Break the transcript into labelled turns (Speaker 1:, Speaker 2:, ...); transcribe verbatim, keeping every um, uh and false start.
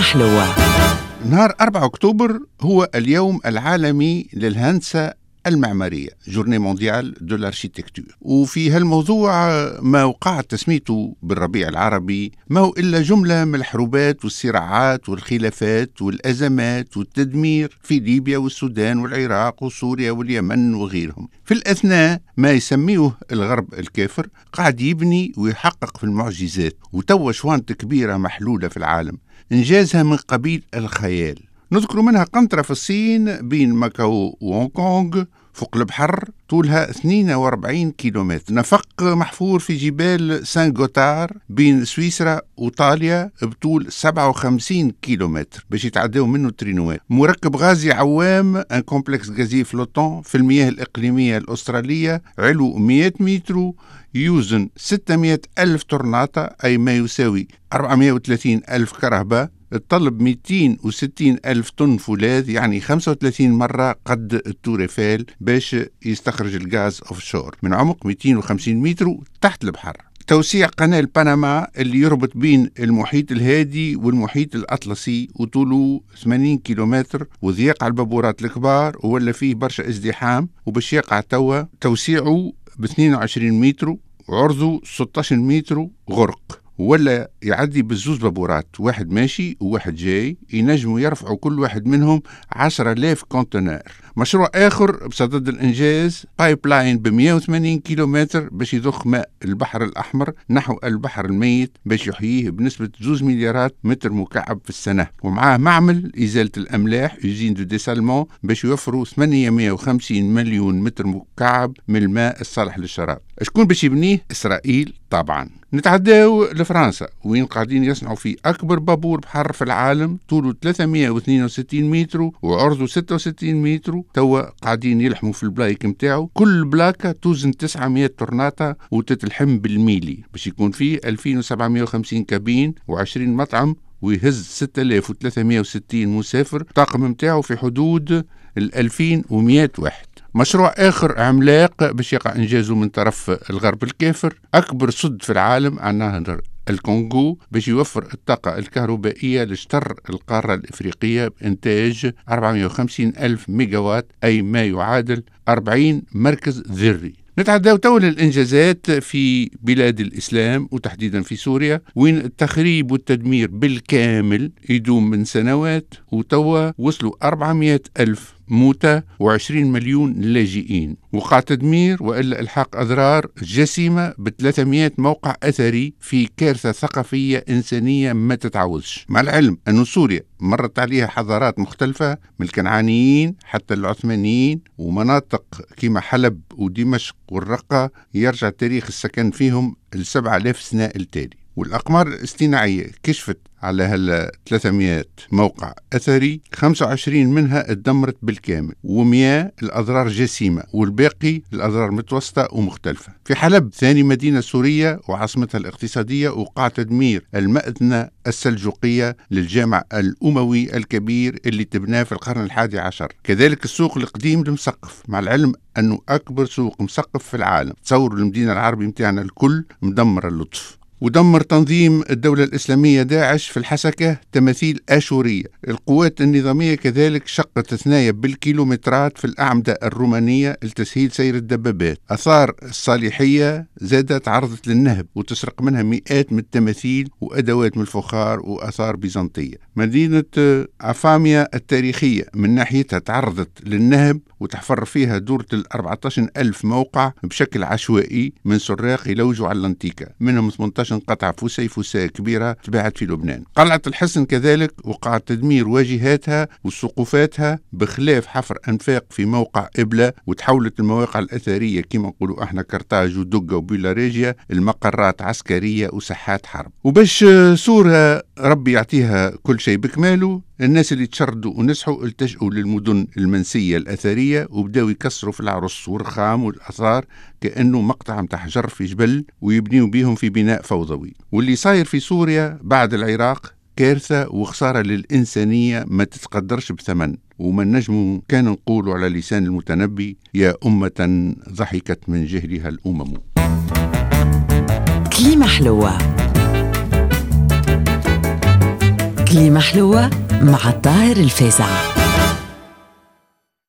Speaker 1: كليمة حلوة.
Speaker 2: نهار أربعة أكتوبر هو اليوم العالمي للهندسة المعمارية، جورني مونديال دو لارشيتكتور. وفي هالموضوع ما وقع تسميته بالربيع العربي ما هو إلا جملة من الحروبات والصراعات والخلافات والأزمات والتدمير في ليبيا والسودان والعراق وسوريا واليمن وغيرهم. في الأثناء ما يسميه الغرب الكافر قاعد يبني ويحقق في المعجزات، وتوا شوانت كبيرة محلولة في العالم إنجازها من قبيل الخيال. نذكر منها قنطرة في الصين بين ماكاو وهونغ كونغ فوق البحر طولها اثنين وأربعين كيلومتر، نفق محفور في جبال سان غوتار بين سويسرا وإيطاليا بطول سبعة وخمسين كيلومتر باش يتعداو منه ترينوات، مركب غازي عوام ان كومبلكس غازي فلوتون في المياه الإقليمية الأسترالية، علو مئة متر، يوزن ستمئة ألف طرناطة أي ما يساوي أربعمئة وثلاثين ألف كرهبة، تطلب مئتين وستين ألف طن فولاذ يعني خمسة وثلاثين مرة قد التور ايفيل باش يستخرج الغاز أوفشور من عمق مئتين وخمسين متر تحت البحر. توسيع قناة بنما اللي يربط بين المحيط الهادي والمحيط الأطلسي وطوله ثمانين كيلومتر، وضيق على البابورات الكبار ولا فيه برشا ازدحام، وباش يقع توا توسيعه ب اثنين وعشرين متر وعرضه ستة عشر متر غرق، ولا يعدي بالزوز بابورات، واحد ماشي وواحد جاي، ينجموا يرفعوا كل واحد منهم عشرة آلاف كونتينر. مشروع آخر بصدد الإنجاز بايب لاين ب مئة وثمانين كيلومتر باش يضخ ماء البحر الأحمر نحو البحر الميت باش يحييه بنسبة زوز مليارات متر مكعب في السنة، ومعاه معمل إزالة الأملاح يوزين دو ديسالمون باش يوفروا ثمانمئة وخمسين مليون متر مكعب من الماء الصالح للشراب. شكون باش يبنيه؟ إسرائيل طبعا. نتعداو لفرنسا وين قاعدين يصنعوا في أكبر بابور بحر في العالم، طوله ثلاثمئة واثنين وستين متر وعرضه ستة وستين متر، توا قاعدين يلحموا في البلايك متاعه، كل بلاكة توزن تسعمئة طرناطة وتتلحم بالميلي باش يكون فيه ألفين وسبعمئة وخمسين كابين وعشرين مطعم، ويهز ستة آلاف وثلاثمئة وستين مسافر، طاقم متاعه في حدود الألفين ومئة واحد. مشروع آخر عملاق باش يقع إنجازه من طرف الغرب الكافر، أكبر سد في العالم عن نهر الكونغو باش يوفر الطاقة الكهربائية لشطر القارة الإفريقية بإنتاج أربعمئة وخمسين ألف ميجاوات أي ما يعادل أربعين مركز ذري. نتعداو تو للإنجازات في بلاد الإسلام وتحديدا في سوريا وين التخريب والتدمير بالكامل يدوم من سنوات، وتوا وصلوا أربعمئة ألف موتى وعشرين مليون لاجئين، وقع تدمير وإلا إلحاق أضرار جسيمة بثلاثمئة موقع أثري في كارثة ثقافية إنسانية ما تتعوضش. مع العلم أن سوريا مرت عليها حضارات مختلفة من الكنعانيين حتى العثمانيين، ومناطق كما حلب ودمشق والرقة يرجع تاريخ السكن فيهم السبع آلاف سنة التالي. والأقمار الاصطناعية كشفت على هال ثلاثمئة موقع أثري، خمسة وعشرين منها اتدمرت بالكامل ومئة الأضرار جسيمة والباقي الأضرار متوسطة ومختلفة. في حلب ثاني مدينة سورية وعاصمتها الاقتصادية وقع تدمير المأذنة السلجوقية للجامع الأموي الكبير اللي تبناه في القرن الحادي عشر. كذلك السوق القديم المسقف، مع العلم أنه أكبر سوق مسقف في العالم. تصوروا المدينة العربي متاعنا الكل مدمر اللطف. ودمر تنظيم الدولة الإسلامية داعش في الحسكة تماثيل آشورية. القوات النظامية كذلك شقت ثنايا بالكيلومترات في الأعمدة الرومانية لتسهيل سير الدبابات. أثار الصالحية زادت عرضت للنهب وتسرق منها مئات من التماثيل وأدوات من الفخار وأثار بيزنطية. مدينة عفامية التاريخية من ناحيتها تعرضت للنهب وتحفر فيها دورة الأربعة عشر ألف موقع بشكل عشوائي من سراق يلوجوا على الانتيكا، منهم ثمانية عشر قطعة فسي فساء كبيرة تباعت في لبنان. قلعة الحصن كذلك وقع تدمير واجهاتها وسقوفاتها بخلاف حفر أنفاق في موقع إبلة، وتحولت المواقع الأثرية كما نقولوا احنا كرتاج ودقة وبيلاراجيا المقرات عسكرية وساحات حرب. وباش سورة ربي يعطيها كل شيء بكماله، الناس اللي تشردوا ونسحوا التجئوا للمدن المنسية الأثرية وبداوا يكسروا في العرس والرخام والأثار كأنه مقطع متاع حجر في جبل ويبنيوا بيهم في بناء فوضوي. واللي صاير في سوريا بعد العراق كارثة وخسارة للإنسانية ما تتقدرش بثمن، وما نجموا كان نقولوا على لسان المتنبي يا أمة ضحكت من جهلها الأمم.
Speaker 1: كليمة حلوة. كليمة حلوة مع الطاهر الفازع.